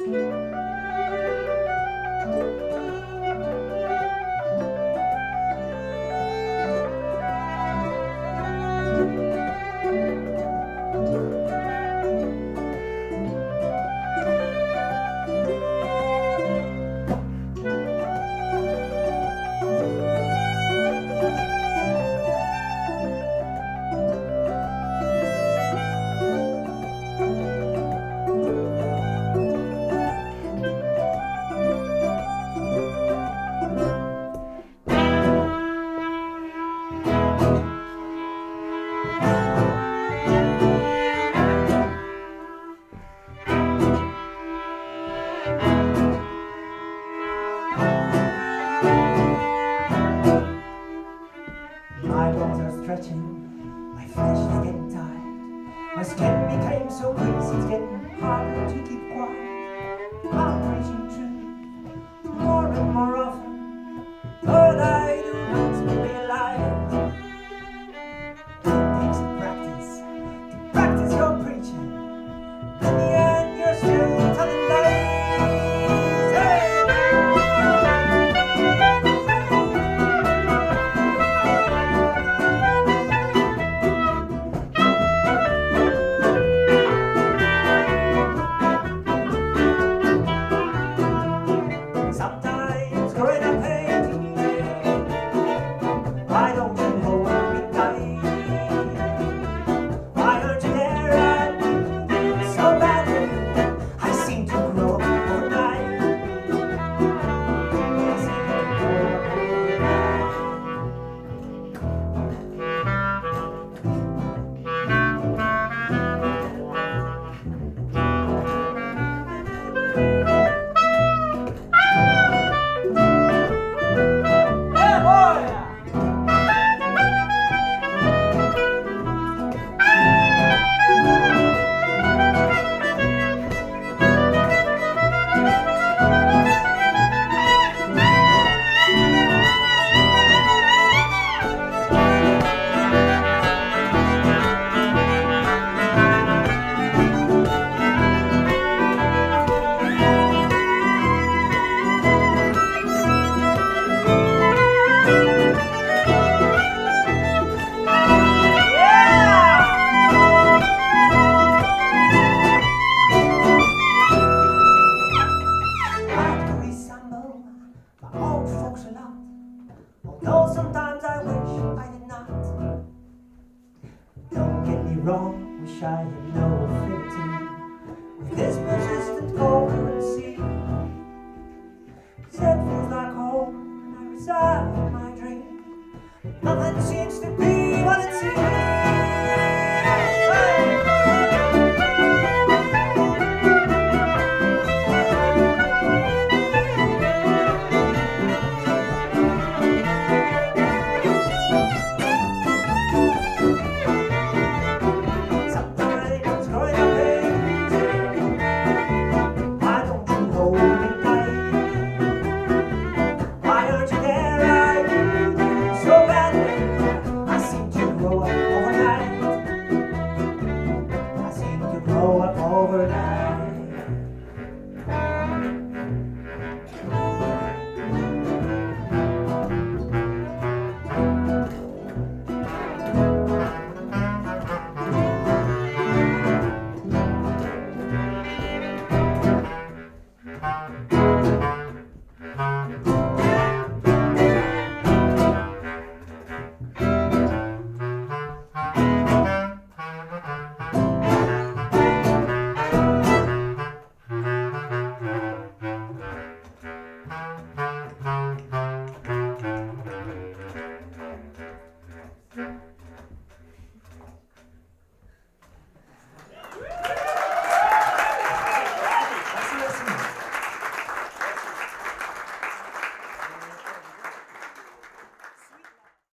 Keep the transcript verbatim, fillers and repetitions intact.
My bones are stretching, my flesh is getting tired. My skin became so greasy, it's getting harder to keep quiet. I'm preaching truth more and more often. All I do is realize it takes practice to practice your preaching. In the end, you're still telling lies. Sometimes growing up hating me, why don't you hold me tight? Why aren't you there and me so badly? I seem to grow up overnight. I seem to grow up although sometimes I wish I did not. Don't get me wrong, wish I had no affinity with this persistent coherency. Cause it feels like home and I reside in my dream. Nothing seems to be what it seems. Grow up overnight.